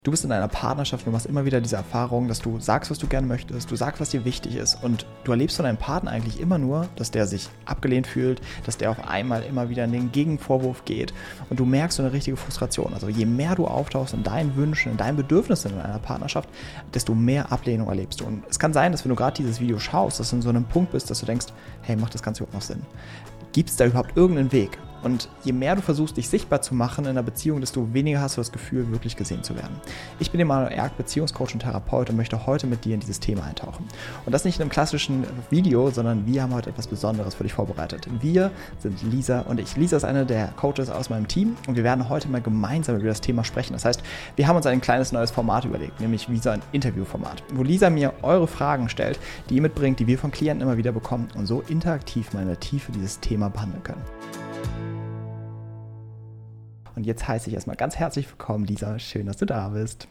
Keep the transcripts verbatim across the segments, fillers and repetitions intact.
Du bist in einer Partnerschaft und du machst immer wieder diese Erfahrung, dass du sagst, was du gerne möchtest, du sagst, was dir wichtig ist und du erlebst von deinem Partner eigentlich immer nur, dass der sich abgelehnt fühlt, dass der auf einmal immer wieder in den Gegenvorwurf geht und du merkst so eine richtige Frustration. Also je mehr du auftauchst in deinen Wünschen, in deinen Bedürfnissen in einer Partnerschaft, desto mehr Ablehnung erlebst du. Und es kann sein, dass wenn du gerade dieses Video schaust, dass du in so einem Punkt bist, dass du denkst, hey, macht das Ganze überhaupt noch Sinn? Gibt es da überhaupt irgendeinen Weg? Und je mehr du versuchst, dich sichtbar zu machen in einer Beziehung, desto weniger hast du das Gefühl, wirklich gesehen zu werden. Ich bin Emanuel Erk, Beziehungscoach und Therapeut und möchte heute mit dir in dieses Thema eintauchen. Und das nicht in einem klassischen Video, sondern wir haben heute etwas Besonderes für dich vorbereitet. Wir sind Lisa und ich. Lisa ist eine der Coaches aus meinem Team und wir werden heute mal gemeinsam über das Thema sprechen. Das heißt, wir haben uns ein kleines neues Format überlegt, nämlich wie so ein Interviewformat, wo Lisa mir eure Fragen stellt, die ihr mitbringt, die wir von Klienten immer wieder bekommen und so interaktiv mal in der Tiefe dieses Thema behandeln können. Und jetzt heiße ich erstmal ganz herzlich willkommen, Lisa. Schön, dass du da bist.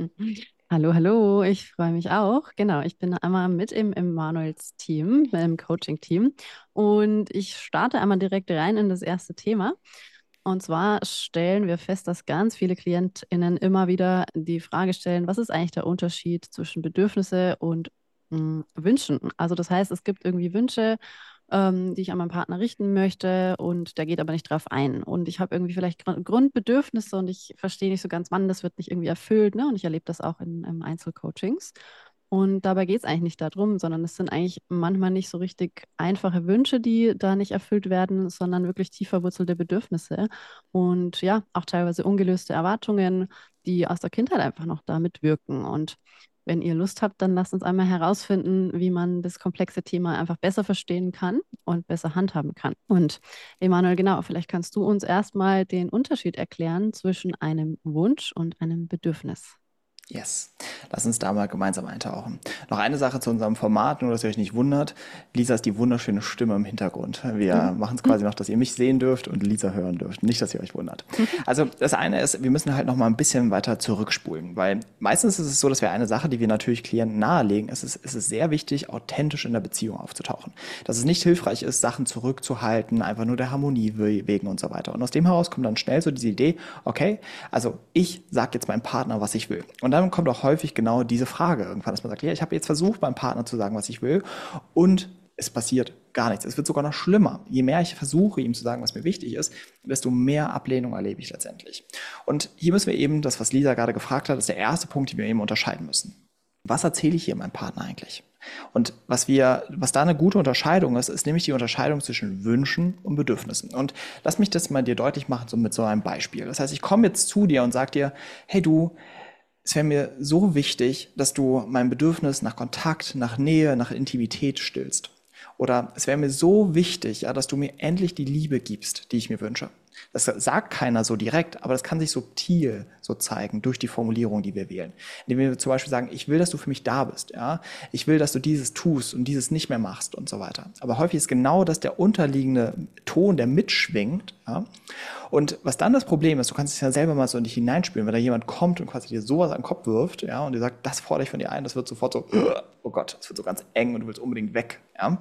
Hallo, hallo, ich freue mich auch. Genau, ich bin einmal mit im Emanuels Team, im Coaching-Team. Und ich starte einmal direkt rein in das erste Thema. Und zwar stellen wir fest, dass ganz viele KlientInnen immer wieder die Frage stellen, was ist eigentlich der Unterschied zwischen Bedürfnisse und mh, Wünschen? Also das heißt, es gibt irgendwie Wünsche, ähm, die ich an meinen Partner richten möchte und der geht aber nicht drauf ein. Und ich habe irgendwie vielleicht Grund- Grundbedürfnisse und ich verstehe nicht so ganz, wann das wird nicht irgendwie erfüllt, ne? Und ich erlebe das auch in, in Einzelcoachings. Und dabei geht es eigentlich nicht darum, sondern es sind eigentlich manchmal nicht so richtig einfache Wünsche, die da nicht erfüllt werden, sondern wirklich tief verwurzelte Bedürfnisse. Und ja, auch teilweise ungelöste Erwartungen, die aus der Kindheit einfach noch da mitwirken. Und wenn ihr Lust habt, dann lasst uns einmal herausfinden, wie man das komplexe Thema einfach besser verstehen kann und besser handhaben kann. Und Emanuel, genau, vielleicht kannst du uns erstmal den Unterschied erklären zwischen einem Wunsch und einem Bedürfnis. Yes, lass uns da mal gemeinsam eintauchen. Noch eine Sache zu unserem Format, nur dass ihr euch nicht wundert. Lisa ist die wunderschöne Stimme im Hintergrund. Wir Mhm. machen es quasi noch, dass ihr mich sehen dürft und Lisa hören dürft. Nicht, dass ihr euch wundert. Also das eine ist, wir müssen halt noch mal ein bisschen weiter zurückspulen, weil meistens ist es so, dass wir eine Sache, die wir natürlich Klienten nahelegen, es ist, es ist sehr wichtig, authentisch in der Beziehung aufzutauchen. Dass es nicht hilfreich ist, Sachen zurückzuhalten, einfach nur der Harmonie wegen und so weiter. Und aus dem heraus kommt dann schnell so diese Idee, okay, also ich sage jetzt meinem Partner, was ich will. Und dann kommt auch häufig genau diese Frage irgendwann, dass man sagt, ja, ich habe jetzt versucht, meinem Partner zu sagen, was ich will und es passiert gar nichts. Es wird sogar noch schlimmer. Je mehr ich versuche, ihm zu sagen, was mir wichtig ist, desto mehr Ablehnung erlebe ich letztendlich. Und hier müssen wir eben, das, was Lisa gerade gefragt hat, ist der erste Punkt, den wir eben unterscheiden müssen. Was erzähle ich hier meinem Partner eigentlich? Und was wir, was da eine gute Unterscheidung ist, ist nämlich die Unterscheidung zwischen Wünschen und Bedürfnissen. Und lass mich das mal dir deutlich machen, so mit so einem Beispiel. Das heißt, ich komme jetzt zu dir und sage dir, hey du, es wäre mir so wichtig, dass du mein Bedürfnis nach Kontakt, nach Nähe, nach Intimität stillst. Oder es wäre mir so wichtig, ja, dass du mir endlich die Liebe gibst, die ich mir wünsche. Das sagt keiner so direkt, aber das kann sich subtil so zeigen durch die Formulierung, die wir wählen. Indem wir zum Beispiel sagen, ich will, dass du für mich da bist. Ja? Ich will, dass du dieses tust und dieses nicht mehr machst und so weiter. Aber häufig ist genau das der unterliegende Ton, der mitschwingt. Ja? Und was dann das Problem ist, du kannst es ja selber mal so in dich hineinspüren, wenn da jemand kommt und quasi dir sowas an den Kopf wirft, ja, und dir sagt, das fordere ich von dir ein, das wird sofort so, oh Gott, das wird so ganz eng und du willst unbedingt weg. Ja?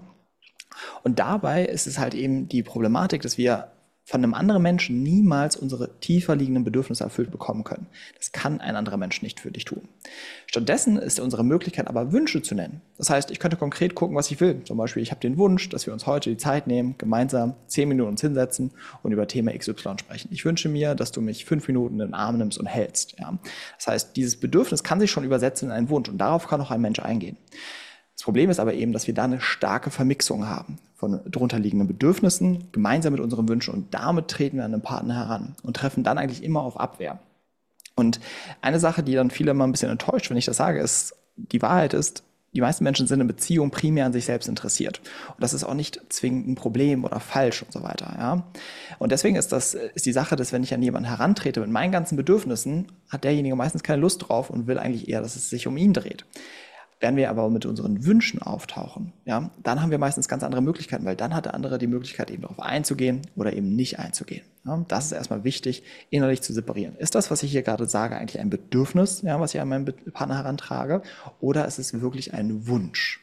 Und dabei ist es halt eben die Problematik, dass wir von einem anderen Menschen niemals unsere tiefer liegenden Bedürfnisse erfüllt bekommen können. Das kann ein anderer Mensch nicht für dich tun. Stattdessen ist unsere Möglichkeit aber, Wünsche zu nennen. Das heißt, ich könnte konkret gucken, was ich will. Zum Beispiel, ich habe den Wunsch, dass wir uns heute die Zeit nehmen, gemeinsam zehn Minuten uns hinsetzen und über Thema X Y sprechen. Ich wünsche mir, dass du mich fünf Minuten in den Arm nimmst und hältst. Ja? Das heißt, dieses Bedürfnis kann sich schon übersetzen in einen Wunsch und darauf kann auch ein Mensch eingehen. Das Problem ist aber eben, dass wir da eine starke Vermixung haben von drunterliegenden Bedürfnissen, gemeinsam mit unseren Wünschen und damit treten wir an den Partner heran und treffen dann eigentlich immer auf Abwehr. Und eine Sache, die dann viele immer ein bisschen enttäuscht, wenn ich das sage, ist, die Wahrheit ist, die meisten Menschen sind in Beziehung primär an sich selbst interessiert. Und das ist auch nicht zwingend ein Problem oder falsch und so weiter. Ja? Und deswegen ist das ist die Sache, dass wenn ich an jemanden herantrete mit meinen ganzen Bedürfnissen, hat derjenige meistens keine Lust drauf und will eigentlich eher, dass es sich um ihn dreht. Wenn wir aber mit unseren Wünschen auftauchen, ja, dann haben wir meistens ganz andere Möglichkeiten, weil dann hat der andere die Möglichkeit, eben darauf einzugehen oder eben nicht einzugehen. Ja, das ist erstmal wichtig, innerlich zu separieren. Ist das, was ich hier gerade sage, eigentlich ein Bedürfnis, ja, was ich an meinen Partner herantrage, oder ist es wirklich ein Wunsch?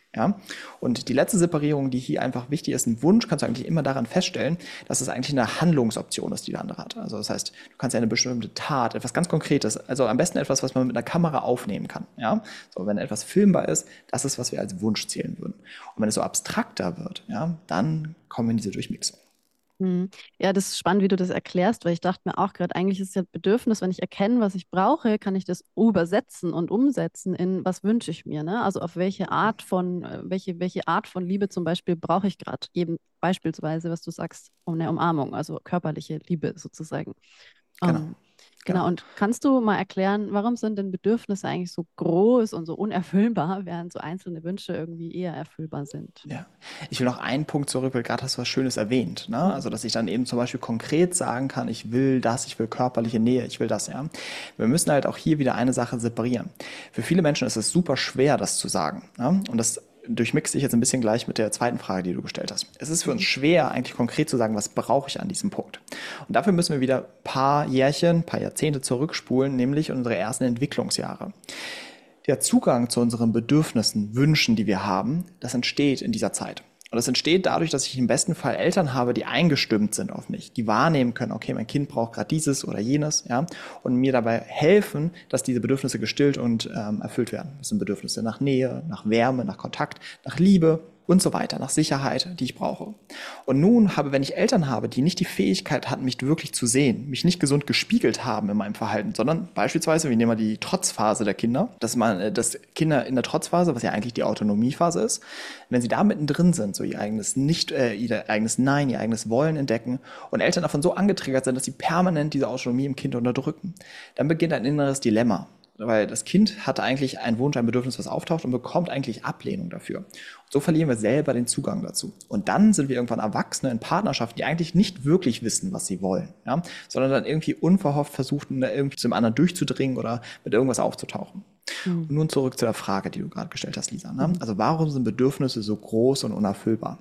Ja? Und die letzte Separierung, die hier einfach wichtig ist, ein Wunsch kannst du eigentlich immer daran feststellen, dass es eigentlich eine Handlungsoption ist, die der andere hat. Also das heißt, du kannst ja eine bestimmte Tat, etwas ganz Konkretes, also am besten etwas, was man mit einer Kamera aufnehmen kann. Ja? So, wenn etwas filmbar ist, das ist, was wir als Wunsch zählen würden. Und wenn es so abstrakter wird, ja, dann kommen wir in diese Durchmixung. Hm. Ja, das ist spannend, wie du das erklärst, weil ich dachte mir auch gerade, eigentlich ist ja Bedürfnis, wenn ich erkenne, was ich brauche, kann ich das übersetzen und umsetzen in, was wünsche ich mir, ne? Also auf welche Art von, äh, welche, welche Art von Liebe zum Beispiel brauche ich gerade? Eben beispielsweise, was du sagst, um eine Umarmung, also körperliche Liebe sozusagen. Genau. Ähm, Genau. genau, und kannst du mal erklären, warum sind denn Bedürfnisse eigentlich so groß und so unerfüllbar, während so einzelne Wünsche irgendwie eher erfüllbar sind? Ja, ich will noch einen Punkt zurück, weil gerade hast du was Schönes erwähnt. Ne? Mhm. Also, dass ich dann eben zum Beispiel konkret sagen kann, ich will das, ich will körperliche Nähe, ich will das, ja. Wir müssen halt auch hier wieder eine Sache separieren. Für viele Menschen ist es super schwer, das zu sagen. Ne? Und das durchmixt sich jetzt ein bisschen gleich mit der zweiten Frage, die du gestellt hast. Es ist für uns Mhm. schwer, eigentlich konkret zu sagen, was brauche ich an diesem Punkt. Und dafür müssen wir wieder ein paar Jährchen, ein paar Jahrzehnte zurückspulen, nämlich unsere ersten Entwicklungsjahre. Der Zugang zu unseren Bedürfnissen, Wünschen, die wir haben, das entsteht in dieser Zeit. Und das entsteht dadurch, dass ich im besten Fall Eltern habe, die eingestimmt sind auf mich, die wahrnehmen können, okay, mein Kind braucht gerade dieses oder jenes, ja, und mir dabei helfen, dass diese Bedürfnisse gestillt und ähm, erfüllt werden. Das sind Bedürfnisse nach Nähe, nach Wärme, nach Kontakt, nach Liebe und so weiter, nach Sicherheit, die ich brauche. Und nun habe, wenn ich Eltern habe, die nicht die Fähigkeit hatten, mich wirklich zu sehen, mich nicht gesund gespiegelt haben in meinem Verhalten, sondern beispielsweise, wir nehmen mal die Trotzphase der Kinder, dass man, dass Kinder in der Trotzphase, was ja eigentlich die Autonomiephase ist, wenn sie da mittendrin sind, so ihr eigenes nicht, äh, ihr eigenes Nein, ihr eigenes Wollen entdecken und Eltern davon so angetriggert sind, dass sie permanent diese Autonomie im Kind unterdrücken, dann beginnt ein inneres Dilemma. Weil das Kind hat eigentlich einen Wunsch, ein Bedürfnis, was auftaucht und bekommt eigentlich Ablehnung dafür. Und so verlieren wir selber den Zugang dazu. Und dann sind wir irgendwann Erwachsene in Partnerschaften, die eigentlich nicht wirklich wissen, was sie wollen, ja? Sondern dann irgendwie unverhofft versuchen, irgendwie zu dem anderen durchzudringen oder mit irgendwas aufzutauchen. Mhm. Und nun zurück zu der Frage, die du gerade gestellt hast, Lisa. Ne? Mhm. Also warum sind Bedürfnisse so groß und unerfüllbar?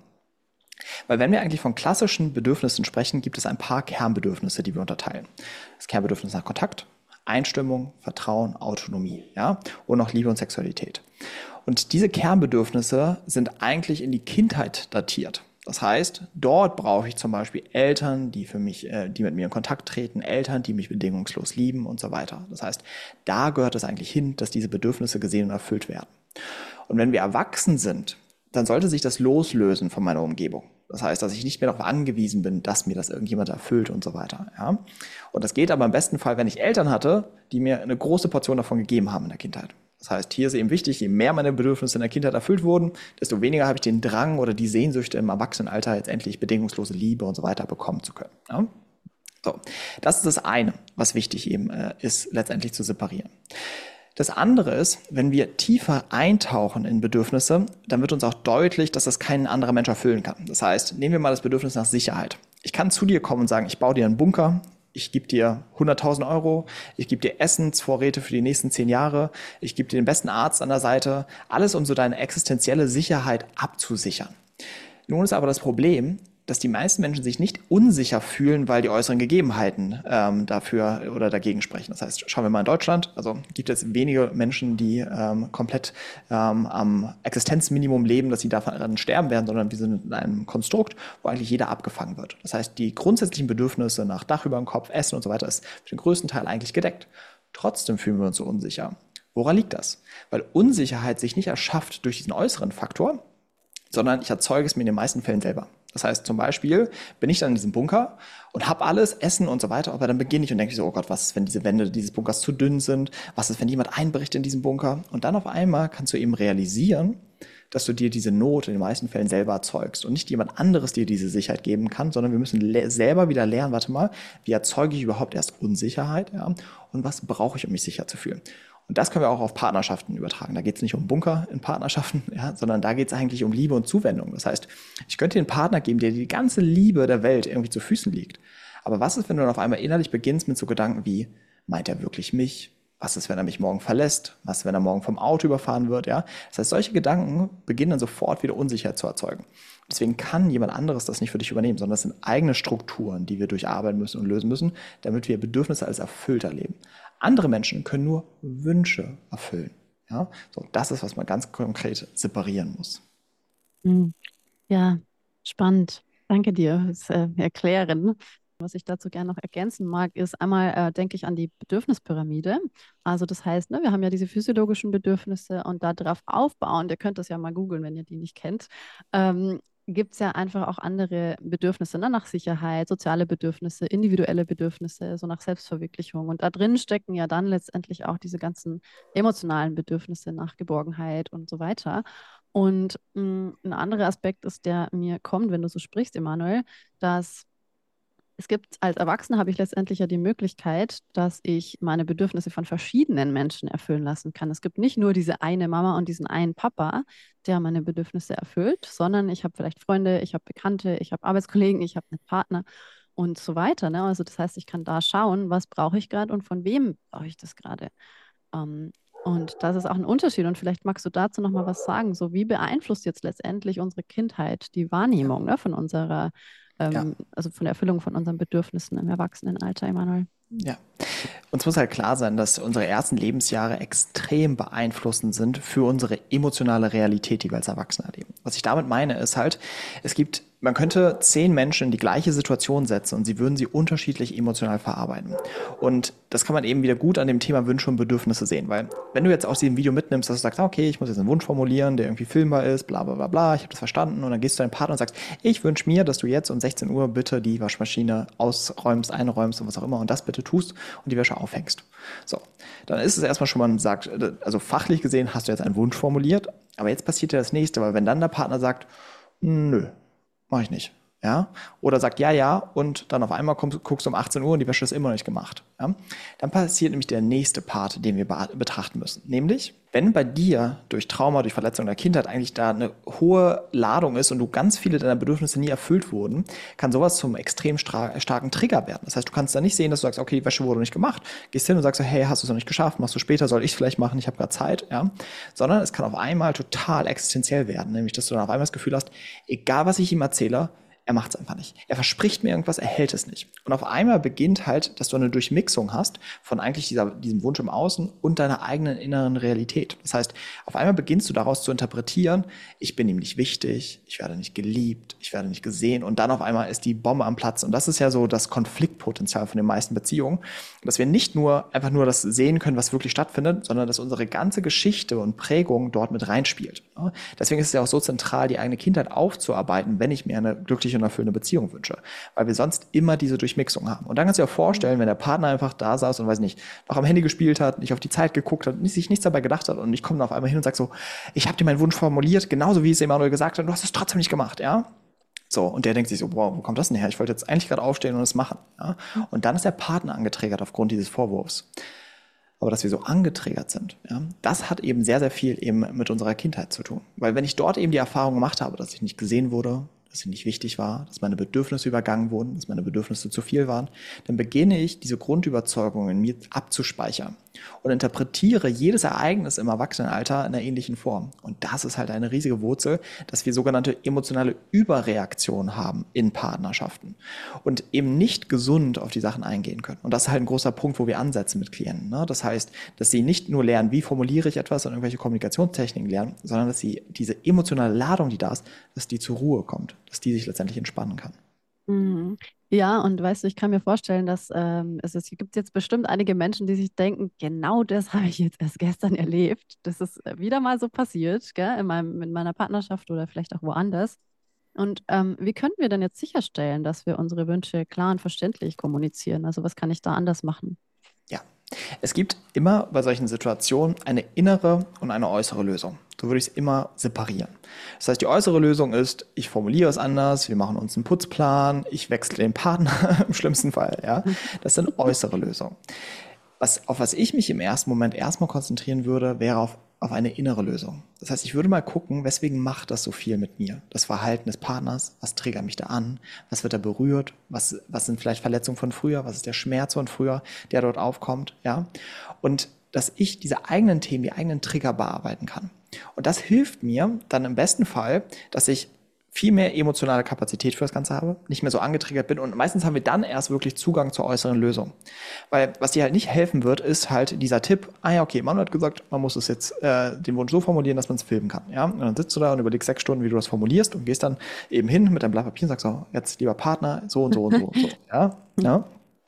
Weil wenn wir eigentlich von klassischen Bedürfnissen sprechen, gibt es ein paar Kernbedürfnisse, die wir unterteilen. Das Kernbedürfnis nach Kontakt, Einstimmung, Vertrauen, Autonomie, ja, und noch Liebe und Sexualität. Und diese Kernbedürfnisse sind eigentlich in die Kindheit datiert. Das heißt, dort brauche ich zum Beispiel Eltern, die für mich, äh, die mit mir in Kontakt treten, Eltern, die mich bedingungslos lieben und so weiter. Das heißt, da gehört es eigentlich hin, dass diese Bedürfnisse gesehen und erfüllt werden. Und wenn wir erwachsen sind, dann sollte sich das loslösen von meiner Umgebung. Das heißt, dass ich nicht mehr darauf angewiesen bin, dass mir das irgendjemand erfüllt und so weiter. Ja? Und das geht aber im besten Fall, wenn ich Eltern hatte, die mir eine große Portion davon gegeben haben in der Kindheit. Das heißt, hier ist eben wichtig, je mehr meine Bedürfnisse in der Kindheit erfüllt wurden, desto weniger habe ich den Drang oder die Sehnsüchte im Erwachsenenalter, jetzt endlich bedingungslose Liebe und so weiter bekommen zu können. Ja? So, das ist das eine, was wichtig eben äh, ist, letztendlich zu separieren. Das andere ist, wenn wir tiefer eintauchen in Bedürfnisse, dann wird uns auch deutlich, dass das kein anderer Mensch erfüllen kann. Das heißt, nehmen wir mal das Bedürfnis nach Sicherheit. Ich kann zu dir kommen und sagen, ich baue dir einen Bunker, ich gebe dir hunderttausend Euro, ich gebe dir Essensvorräte für die nächsten zehn Jahre, ich gebe dir den besten Arzt an der Seite, alles um so deine existenzielle Sicherheit abzusichern. Nun ist aber das Problem, dass die meisten Menschen sich nicht unsicher fühlen, weil die äußeren Gegebenheiten ähm, dafür oder dagegen sprechen. Das heißt, schauen wir mal in Deutschland, also gibt es wenige Menschen, die ähm, komplett ähm, am Existenzminimum leben, dass sie davon sterben werden, sondern wir sind in einem Konstrukt, wo eigentlich jeder abgefangen wird. Das heißt, die grundsätzlichen Bedürfnisse nach Dach über dem Kopf, Essen und so weiter ist für den größten Teil eigentlich gedeckt. Trotzdem fühlen wir uns so unsicher. Woran liegt das? Weil Unsicherheit sich nicht erschafft durch diesen äußeren Faktor, sondern ich erzeuge es mir in den meisten Fällen selber. Das heißt, zum Beispiel bin ich dann in diesem Bunker und habe alles, Essen und so weiter, aber dann beginne ich und denke so, oh Gott, was ist, wenn diese Wände dieses Bunkers zu dünn sind? Was ist, wenn jemand einbricht in diesen Bunker? Und dann auf einmal kannst du eben realisieren, dass du dir diese Not in den meisten Fällen selber erzeugst und nicht jemand anderes dir diese Sicherheit geben kann, sondern wir müssen le- selber wieder lernen, warte mal, wie erzeuge ich überhaupt erst Unsicherheit, ja? Und was brauche ich, um mich sicher zu fühlen? Und das können wir auch auf Partnerschaften übertragen. Da geht es nicht um Bunker in Partnerschaften, ja, sondern da geht es eigentlich um Liebe und Zuwendung. Das heißt, ich könnte dir einen Partner geben, der die ganze Liebe der Welt irgendwie zu Füßen liegt. Aber was ist, wenn du dann auf einmal innerlich beginnst mit so Gedanken wie, meint er wirklich mich? Was ist, wenn er mich morgen verlässt? Was ist, wenn er morgen vom Auto überfahren wird? Ja? Das heißt, solche Gedanken beginnen dann sofort wieder Unsicherheit zu erzeugen. Deswegen kann jemand anderes das nicht für dich übernehmen, sondern das sind eigene Strukturen, die wir durcharbeiten müssen und lösen müssen, damit wir Bedürfnisse als erfüllt erleben. Andere Menschen können nur Wünsche erfüllen. Ja, so, das ist, was man ganz konkret separieren muss. Hm. Ja, spannend. Danke dir fürs äh, Erklären. Was ich dazu gerne noch ergänzen mag, ist einmal, äh, denke ich an die Bedürfnispyramide. Also das heißt, ne, wir haben ja diese physiologischen Bedürfnisse und darauf aufbauend, ihr könnt das ja mal googeln, wenn ihr die nicht kennt, ähm, gibt es ja einfach auch andere Bedürfnisse, ne, nach Sicherheit, soziale Bedürfnisse, individuelle Bedürfnisse, so nach Selbstverwirklichung. Und da drin stecken ja dann letztendlich auch diese ganzen emotionalen Bedürfnisse nach Geborgenheit und so weiter. Und mh, ein anderer Aspekt ist, der mir kommt, wenn du so sprichst, Emanuel, dass es gibt, als Erwachsene habe ich letztendlich ja die Möglichkeit, dass ich meine Bedürfnisse von verschiedenen Menschen erfüllen lassen kann. Es gibt nicht nur diese eine Mama und diesen einen Papa, der meine Bedürfnisse erfüllt, sondern ich habe vielleicht Freunde, ich habe Bekannte, ich habe Arbeitskollegen, ich habe einen Partner und so weiter. Ne? Also das heißt, ich kann da schauen, was brauche ich gerade und von wem brauche ich das gerade. Ähm, und das ist auch ein Unterschied. Und vielleicht magst du dazu noch mal was sagen. So, wie beeinflusst jetzt letztendlich unsere Kindheit die Ja. Wahrnehmung, ne, von unserer, Ja. ähm, also von der Erfüllung von unseren Bedürfnissen im Erwachsenenalter, Emanuel? Ja. Uns muss halt klar sein, dass unsere ersten Lebensjahre extrem beeinflussend sind für unsere emotionale Realität, die wir als Erwachsene erleben. Was ich damit meine, ist halt, es gibt, man könnte zehn Menschen in die gleiche Situation setzen und sie würden sie unterschiedlich emotional verarbeiten. Und das kann man eben wieder gut an dem Thema Wünsche und Bedürfnisse sehen, weil wenn du jetzt aus diesem Video mitnimmst, dass du sagst, okay, ich muss jetzt einen Wunsch formulieren, der irgendwie filmbar ist, bla bla bla bla, ich habe das verstanden, und dann gehst du deinem Partner und sagst, ich wünsche mir, dass du jetzt um sechzehn Uhr bitte die Waschmaschine ausräumst, einräumst und was auch immer und das bitte tust und die Wäsche aufhängst. So, dann ist es erstmal schon mal sagt, also fachlich gesehen hast du jetzt einen Wunsch formuliert, aber jetzt passiert ja das nächste, weil wenn dann der Partner sagt, nö, mach ich nicht. Ja? Oder sagt ja, ja, und dann auf einmal kommst, guckst du um achtzehn Uhr und die Wäsche ist immer noch nicht gemacht. Ja? Dann passiert nämlich der nächste Part, den wir betrachten müssen. Nämlich, wenn bei dir durch Trauma, durch Verletzung der Kindheit eigentlich da eine hohe Ladung ist und du ganz viele deiner Bedürfnisse nie erfüllt wurden, kann sowas zum extrem stra- starken Trigger werden. Das heißt, du kannst da nicht sehen, dass du sagst, okay, die Wäsche wurde nicht gemacht, gehst hin und sagst, hey, hast du es noch nicht geschafft, machst du später, soll ich es vielleicht machen, ich habe gerade Zeit. Ja? Sondern es kann auf einmal total existenziell werden, nämlich, dass du dann auf einmal das Gefühl hast, egal was ich ihm erzähle, er macht es einfach nicht. Er verspricht mir irgendwas, er hält es nicht. Und auf einmal beginnt halt, dass du eine Durchmixung hast von eigentlich dieser, diesem Wunsch im Außen und deiner eigenen inneren Realität. Das heißt, auf einmal beginnst du daraus zu interpretieren, ich bin ihm nicht wichtig, ich werde nicht geliebt, ich werde nicht gesehen, und dann auf einmal ist die Bombe am Platz. Und das ist ja so das Konfliktpotenzial von den meisten Beziehungen, dass wir nicht nur einfach nur das sehen können, was wirklich stattfindet, sondern dass unsere ganze Geschichte und Prägung dort mit reinspielt. Deswegen ist es ja auch so zentral, die eigene Kindheit aufzuarbeiten, wenn ich mir eine glückliche und erfüllende Beziehung wünsche, weil wir sonst immer diese Durchmixung haben. Und dann kannst du dir auch vorstellen, wenn der Partner einfach da saß und, weiß nicht, noch am Handy gespielt hat, nicht auf die Zeit geguckt hat, sich nichts dabei gedacht hat, und ich komme dann auf einmal hin und sage so, ich habe dir meinen Wunsch formuliert, genauso wie es Emanuel gesagt hat, und du hast es trotzdem nicht gemacht, ja? So, und der denkt sich so, wow, wo kommt das denn her? Ich wollte jetzt eigentlich gerade aufstehen und es machen. Ja? Und dann ist der Partner angetriggert aufgrund dieses Vorwurfs. Aber dass wir so angetriggert sind, ja, das hat eben sehr, sehr viel eben mit unserer Kindheit zu tun. Weil wenn ich dort eben die Erfahrung gemacht habe, dass ich nicht gesehen wurde, dass ich nicht wichtig war, dass meine Bedürfnisse übergangen wurden, dass meine Bedürfnisse zu viel waren, dann beginne ich, diese Grundüberzeugungen in mir abzuspeichern und interpretiere jedes Ereignis im Erwachsenenalter in einer ähnlichen Form. Und das ist halt eine riesige Wurzel, dass wir sogenannte emotionale Überreaktionen haben in Partnerschaften und eben nicht gesund auf die Sachen eingehen können. Und das ist halt ein großer Punkt, wo wir ansetzen mit Klienten. Ne? Das heißt, dass sie nicht nur lernen, wie formuliere ich etwas und irgendwelche Kommunikationstechniken lernen, sondern dass sie diese emotionale Ladung, die da ist, dass die zur Ruhe kommt, dass die sich letztendlich entspannen kann. Mhm. Ja, und weißt du, ich kann mir vorstellen, dass ähm, es ist, gibt jetzt bestimmt einige Menschen, die sich denken, genau das habe ich jetzt erst gestern erlebt. Das ist äh, wieder mal so passiert, gell, in meinem, in meiner Partnerschaft oder vielleicht auch woanders. Und ähm, wie können wir denn jetzt sicherstellen, dass wir unsere Wünsche klar und verständlich kommunizieren? Also was kann ich da anders machen? Ja, es gibt immer bei solchen Situationen eine innere und eine äußere Lösung. So würde ich es immer separieren. Das heißt, die äußere Lösung ist, ich formuliere es anders, wir machen uns einen Putzplan, ich wechsle den Partner im schlimmsten Fall. Ja, das sind äußere Lösungen. Was, auf was ich mich im ersten Moment erstmal konzentrieren würde, wäre auf, auf eine innere Lösung. Das heißt, ich würde mal gucken, weswegen macht das so viel mit mir? Das Verhalten des Partners, was triggert mich da an? Was wird da berührt? Was, was sind vielleicht Verletzungen von früher? Was ist der Schmerz von früher, der dort aufkommt? Ja? Und dass ich diese eigenen Themen, die eigenen Trigger bearbeiten kann. Und das hilft mir dann im besten Fall, dass ich viel mehr emotionale Kapazität für das Ganze habe, nicht mehr so angetriggert bin und meistens haben wir dann erst wirklich Zugang zur äußeren Lösung. Weil was dir halt nicht helfen wird, ist halt dieser Tipp, ah ja, okay, Manuel hat gesagt, man muss es jetzt äh, den Wunsch so formulieren, dass man es filmen kann. Ja? Und dann sitzt du da und überlegst sechs Stunden, wie du das formulierst und gehst dann eben hin mit deinem Blatt Papier und sagst so, jetzt lieber Partner, so und so und so und so. Ja? Ja?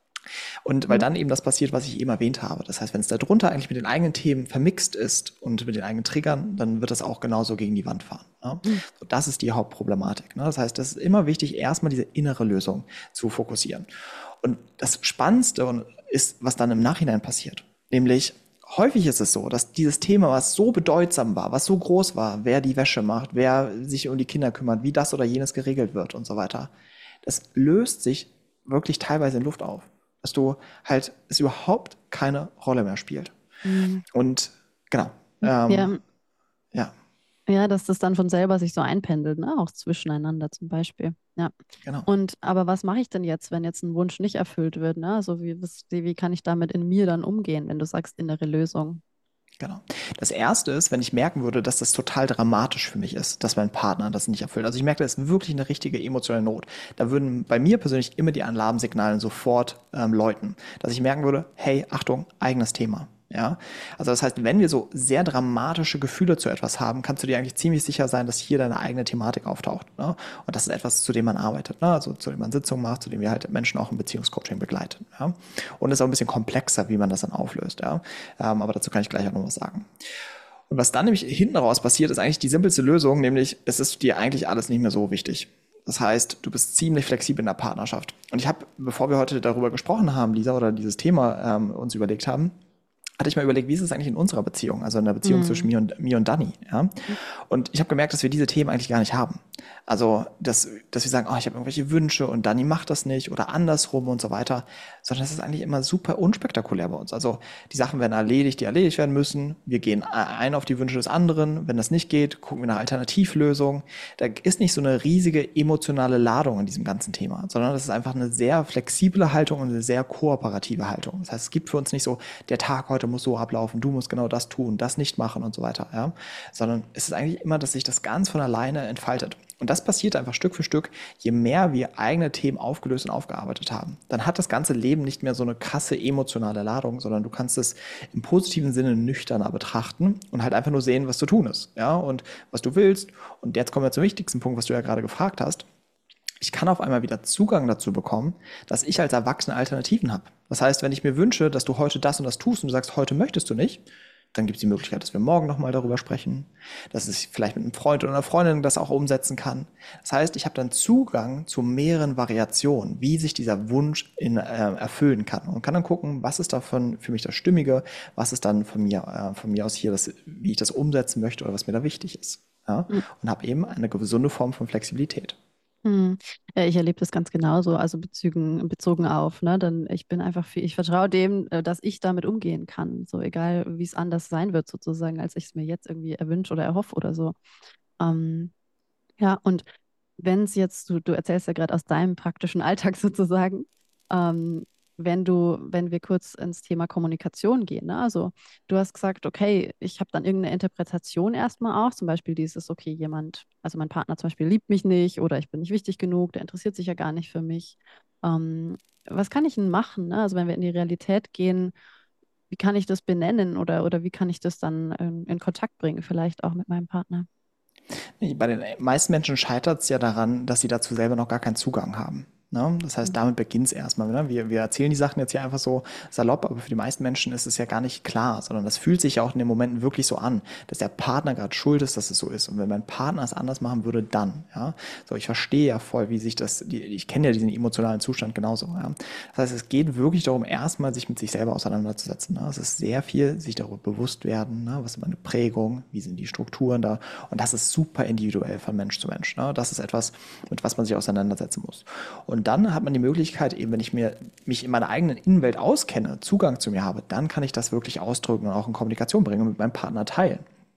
Und weil dann eben das passiert, was ich eben erwähnt habe. Das heißt, wenn es da drunter eigentlich mit den eigenen Themen vermixt ist und mit den eigenen Triggern, dann wird das auch genauso gegen die Wand fahren. Ne? So, das ist die Hauptproblematik. Ne? Das heißt, es ist immer wichtig, erstmal diese innere Lösung zu fokussieren. Und das Spannendste ist, was dann im Nachhinein passiert. Nämlich, häufig ist es so, dass dieses Thema, was so bedeutsam war, was so groß war, wer die Wäsche macht, wer sich um die Kinder kümmert, wie das oder jenes geregelt wird und so weiter, das löst sich wirklich teilweise in Luft auf. Dass du halt, es überhaupt keine Rolle mehr spielt. Mhm. Und genau. Ähm, ja. ja. Ja, dass das dann von selber sich so einpendelt, ne? Auch zwischeneinander zum Beispiel. Ja. Genau. Und aber was mache ich denn jetzt, wenn jetzt ein Wunsch nicht erfüllt wird? Ne? Also wie, was, wie kann ich damit in mir dann umgehen, wenn du sagst innere Lösung? Genau. Das Erste ist, wenn ich merken würde, dass das total dramatisch für mich ist, dass mein Partner das nicht erfüllt. Also ich merke, das ist wirklich eine richtige emotionale Not. Da würden bei mir persönlich immer die Alarmsignale sofort ähm, läuten. Dass ich merken würde, hey, Achtung, eigenes Thema. Ja, also das heißt, wenn wir so sehr dramatische Gefühle zu etwas haben, kannst du dir eigentlich ziemlich sicher sein, dass hier deine eigene Thematik auftaucht. Ne? Und das ist etwas, zu dem man arbeitet, ne? Also zu dem man Sitzungen macht, zu dem wir halt Menschen auch im Beziehungscoaching begleiten. Ja? Und es ist auch ein bisschen komplexer, wie man das dann auflöst. Ja? Ähm, aber dazu kann ich gleich auch noch was sagen. Und was dann nämlich hinten raus passiert, ist eigentlich die simpelste Lösung, nämlich es ist dir eigentlich alles nicht mehr so wichtig. Das heißt, du bist ziemlich flexibel in der Partnerschaft. Und ich habe, bevor wir heute darüber gesprochen haben, Lisa, oder dieses Thema ähm, uns überlegt haben, hatte ich mal überlegt, wie ist es eigentlich in unserer Beziehung, also in der Beziehung mm. zwischen mir und, mir und Dani. Ja? Und ich habe gemerkt, dass wir diese Themen eigentlich gar nicht haben. Also, dass, dass wir sagen, oh, ich habe irgendwelche Wünsche und Dani macht das nicht oder andersrum und so weiter, sondern es ist eigentlich immer super unspektakulär bei uns. Also die Sachen werden erledigt, die erledigt werden müssen. Wir gehen ein auf die Wünsche des anderen. Wenn das nicht geht, gucken wir nach Alternativlösungen. Da ist nicht so eine riesige emotionale Ladung in diesem ganzen Thema, sondern das ist einfach eine sehr flexible Haltung und eine sehr kooperative Haltung. Das heißt, es gibt für uns nicht so, der Tag heute muss so ablaufen, du musst genau das tun, das nicht machen und so weiter, ja? Sondern es ist eigentlich immer, dass sich das ganz von alleine entfaltet. Und das passiert einfach Stück für Stück, je mehr wir eigene Themen aufgelöst und aufgearbeitet haben. Dann hat das ganze Leben nicht mehr so eine krasse emotionale Ladung, sondern du kannst es im positiven Sinne nüchterner betrachten und halt einfach nur sehen, was zu tun ist, ja, und was du willst. Und jetzt kommen wir zum wichtigsten Punkt, was du ja gerade gefragt hast. Ich kann auf einmal wieder Zugang dazu bekommen, dass ich als Erwachsener Alternativen habe. Das heißt, wenn ich mir wünsche, dass du heute das und das tust und du sagst, heute möchtest du nicht, dann gibt es die Möglichkeit, dass wir morgen nochmal darüber sprechen, dass ich vielleicht mit einem Freund oder einer Freundin das auch umsetzen kann. Das heißt, ich habe dann Zugang zu mehreren Variationen, wie sich dieser Wunsch in, äh, erfüllen kann und kann dann gucken, was ist davon für mich das Stimmige, was ist dann von mir, äh, von mir aus hier, das, wie ich das umsetzen möchte oder was mir da wichtig ist. Ja? Mhm. Und habe eben eine gesunde Form von Flexibilität. Hm. Ja, ich erlebe das ganz genauso, also bezogen, bezogen auf, ne? Denn ich bin einfach viel, ich vertraue dem, äh, dass ich damit umgehen kann, so egal wie es anders sein wird sozusagen, als ich es mir jetzt irgendwie erwünsche oder erhoffe oder so. Ähm, ja, und wenn es jetzt, du, du erzählst ja gerade aus deinem praktischen Alltag sozusagen, ähm, wenn du, wenn wir kurz ins Thema Kommunikation gehen, ne? Also du hast gesagt, okay, ich habe dann irgendeine Interpretation erstmal auch, zum Beispiel dieses, okay, jemand, also mein Partner zum Beispiel liebt mich nicht oder ich bin nicht wichtig genug, der interessiert sich ja gar nicht für mich. Ähm, was kann ich denn machen, ne? Also wenn wir in die Realität gehen, wie kann ich das benennen oder, oder wie kann ich das dann in, in Kontakt bringen, vielleicht auch mit meinem Partner? Bei den meisten Menschen scheitert es ja daran, dass sie dazu selber noch gar keinen Zugang haben. Ne? Das heißt, damit beginnt es erstmal. Ne? Wir, wir erzählen die Sachen jetzt hier einfach so salopp, aber für die meisten Menschen ist es ja gar nicht klar, sondern das fühlt sich ja auch in den Momenten wirklich so an, dass der Partner gerade schuld ist, dass es so ist. Und wenn mein Partner es anders machen würde, dann. Ja? So, ich verstehe ja voll, wie sich das, die, ich kenne ja diesen emotionalen Zustand genauso. Ja? Das heißt, es geht wirklich darum, erstmal sich mit sich selber auseinanderzusetzen. Ne? Es ist sehr viel, sich darüber bewusst werden, ne? Was ist meine Prägung, wie sind die Strukturen da. Und das ist super individuell von Mensch zu Mensch. Ne? Das ist etwas, mit was man sich auseinandersetzen muss. Und Und dann hat man die Möglichkeit, eben wenn ich mir, mich in meiner eigenen Innenwelt auskenne, Zugang zu mir habe, dann kann ich das wirklich ausdrücken und auch in Kommunikation bringen und mit meinem Partner teilen.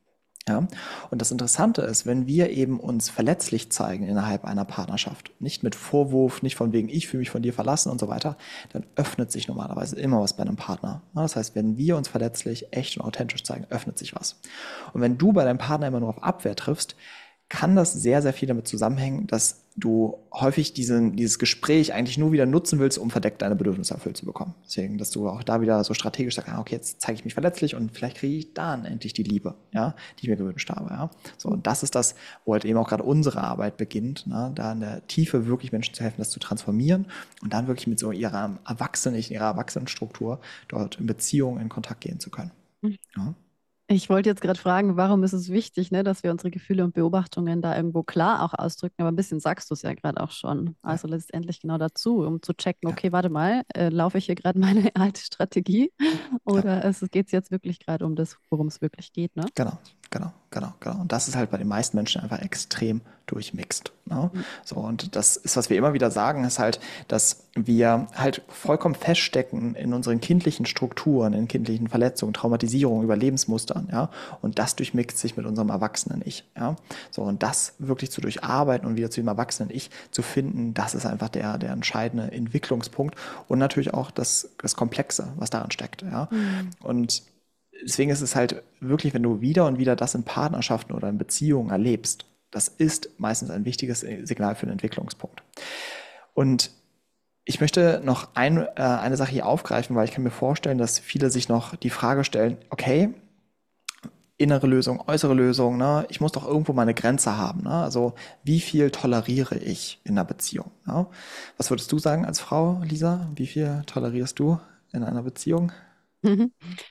Ja? Und das Interessante ist, wenn wir eben uns verletzlich zeigen innerhalb einer Partnerschaft, nicht mit Vorwurf, nicht von wegen, ich fühle mich von dir verlassen und so weiter, dann öffnet sich normalerweise immer was bei einem Partner. Ja? Das heißt, wenn wir uns verletzlich, echt und authentisch zeigen, öffnet sich was. Und wenn du bei deinem Partner immer nur auf Abwehr triffst, kann das sehr, sehr viel damit zusammenhängen, dass du häufig diesen, dieses Gespräch eigentlich nur wieder nutzen willst, um verdeckt deine Bedürfnisse erfüllt zu bekommen. Deswegen, dass du auch da wieder so strategisch sagst, ah, okay, jetzt zeige ich mich verletzlich und vielleicht kriege ich dann endlich die Liebe, ja, die ich mir gewünscht habe. Ja. So, und das ist das, wo halt eben auch gerade unsere Arbeit beginnt, ne, da in der Tiefe wirklich Menschen zu helfen, das zu transformieren und dann wirklich mit so ihrer Erwachsenen, ihrer Erwachsenenstruktur dort in Beziehungen in Kontakt gehen zu können. Ja. Ich wollte jetzt gerade fragen, warum ist es wichtig, ne, dass wir unsere Gefühle und Beobachtungen da irgendwo klar auch ausdrücken, aber ein bisschen sagst du es ja gerade auch schon. Also letztendlich genau dazu, um zu checken, Ja. okay, warte mal, äh, laufe ich hier gerade meine alte Strategie oder ja. es geht jetzt wirklich gerade um das, worum es wirklich geht, ne? Genau, genau, genau, genau. Und das ist halt bei den meisten Menschen einfach extrem durchmixt. Ne? Mhm. So, und das ist, was wir immer wieder sagen, ist halt, dass wir halt vollkommen feststecken in unseren kindlichen Strukturen, in kindlichen Verletzungen, Traumatisierungen, Überlebensmustern, ja. Und das durchmixt sich mit unserem Erwachsenen-Ich, ja. So, und das wirklich zu durcharbeiten und wieder zu dem Erwachsenen-Ich zu finden, das ist einfach der, der entscheidende Entwicklungspunkt und natürlich auch das, das Komplexe, was daran steckt, ja. Mhm. Und deswegen ist es halt wirklich, wenn du wieder und wieder das in Partnerschaften oder in Beziehungen erlebst, das ist meistens ein wichtiges Signal für den Entwicklungspunkt. Und ich möchte noch ein, äh, eine Sache hier aufgreifen, weil ich kann mir vorstellen, dass viele sich noch die Frage stellen, okay, innere Lösung, äußere Lösung, ne? Ich muss doch irgendwo meine Grenze haben. Ne? Also wie viel toleriere ich in einer Beziehung? Ne? Was würdest du sagen als Frau, Lisa? Wie viel tolerierst du in einer Beziehung? Mhm.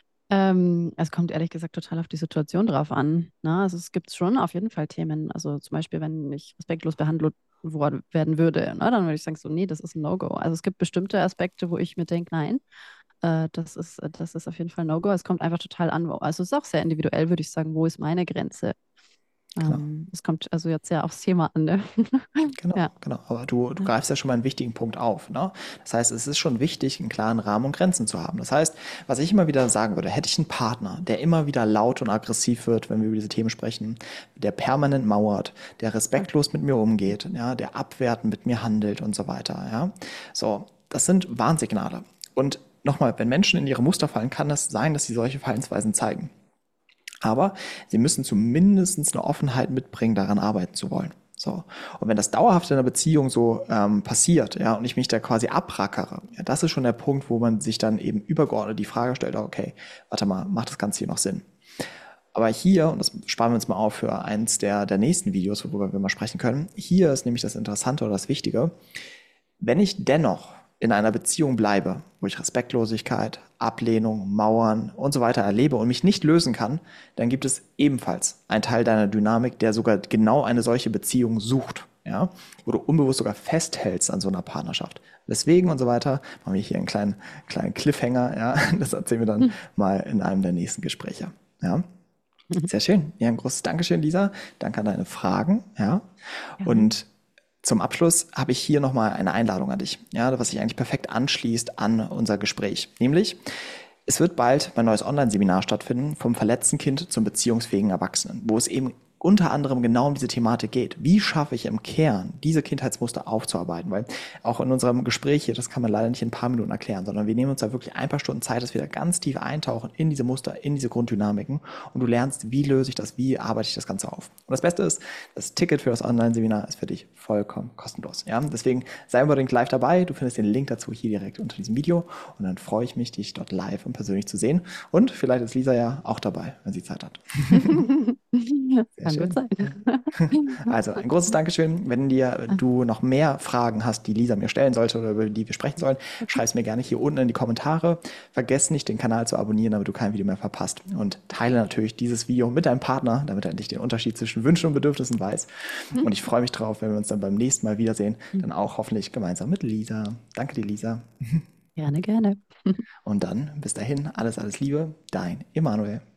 Ähm, es kommt ehrlich gesagt total auf die Situation drauf an. Ne? Also es gibt schon auf jeden Fall Themen. Also zum Beispiel, wenn ich respektlos behandelt worden werden würde, ne? Dann würde ich sagen, so, nee, das ist ein No-Go. Also es gibt bestimmte Aspekte, wo ich mir denke, nein, äh, das ist, das ist auf jeden Fall No-Go. Es kommt einfach total an. wo- Also es ist auch sehr individuell, würde ich sagen, wo ist meine Grenze? Genau. Ähm, es kommt also jetzt sehr aufs Thema an. Ne? Genau, Ja. genau. Aber du, du greifst ja schon mal einen wichtigen Punkt auf. Ne? Das heißt, es ist schon wichtig, einen klaren Rahmen und Grenzen zu haben. Das heißt, was ich immer wieder sagen würde, hätte ich einen Partner, der immer wieder laut und aggressiv wird, wenn wir über diese Themen sprechen, der permanent mauert, der respektlos mit mir umgeht, ja, der abwertend mit mir handelt und so weiter. Ja? So, das sind Warnsignale. Und nochmal, wenn Menschen in ihre Muster fallen, kann es sein, dass sie solche Verhaltensweisen zeigen. Aber sie müssen zumindest eine Offenheit mitbringen, daran arbeiten zu wollen. So. Und wenn das dauerhaft in einer Beziehung so ähm, passiert, ja, und ich mich da quasi abrackere, ja, das ist schon der Punkt, wo man sich dann eben übergeordnet die Frage stellt, okay, warte mal, macht das Ganze hier noch Sinn? Aber hier, und das sparen wir uns mal auf für eins der, der nächsten Videos, worüber wir mal sprechen können, hier ist nämlich das Interessante oder das Wichtige, wenn ich dennoch in einer Beziehung bleibe, wo ich Respektlosigkeit, Ablehnung, Mauern und so weiter erlebe und mich nicht lösen kann, dann gibt es ebenfalls einen Teil deiner Dynamik, der sogar genau eine solche Beziehung sucht, ja, wo du unbewusst sogar festhältst an so einer Partnerschaft. Weswegen und so weiter, machen wir hier einen kleinen, kleinen Cliffhanger, ja, das erzählen wir dann mal in einem der nächsten Gespräche, ja. Sehr schön. Ja, ein großes Dankeschön, Lisa. Danke an deine Fragen, ja. Und zum Abschluss habe ich hier nochmal eine Einladung an dich, ja, was sich eigentlich perfekt anschließt an unser Gespräch. Nämlich, es wird bald mein neues Online-Seminar stattfinden, vom verletzten Kind zum beziehungsfähigen Erwachsenen, wo es eben unter anderem genau um diese Thematik geht. Wie schaffe ich im Kern, diese Kindheitsmuster aufzuarbeiten? Weil auch in unserem Gespräch hier, das kann man leider nicht in ein paar Minuten erklären, sondern wir nehmen uns da wirklich ein paar Stunden Zeit, dass wir da ganz tief eintauchen in diese Muster, in diese Grunddynamiken und du lernst, wie löse ich das, wie arbeite ich das Ganze auf. Und das Beste ist, das Ticket für das Online-Seminar ist für dich vollkommen kostenlos. Ja? Deswegen sei unbedingt live dabei. Du findest den Link dazu hier direkt unter diesem Video und dann freue ich mich, dich dort live und persönlich zu sehen. Und vielleicht ist Lisa ja auch dabei, wenn sie Zeit hat. Kann gut sein. Also ein großes Dankeschön. Wenn dir du noch mehr Fragen hast, die Lisa mir stellen sollte oder über die wir sprechen sollen, schreib es mir gerne hier unten in die Kommentare. Vergiss nicht, den Kanal zu abonnieren, damit du kein Video mehr verpasst. Und teile natürlich dieses Video mit deinem Partner, damit er endlich den Unterschied zwischen Wünschen und Bedürfnissen weiß. Und ich freue mich drauf, wenn wir uns dann beim nächsten Mal wiedersehen. Dann auch hoffentlich gemeinsam mit Lisa. Danke dir, Lisa. Gerne, gerne. Und dann bis dahin, alles, alles Liebe, dein Emanuel.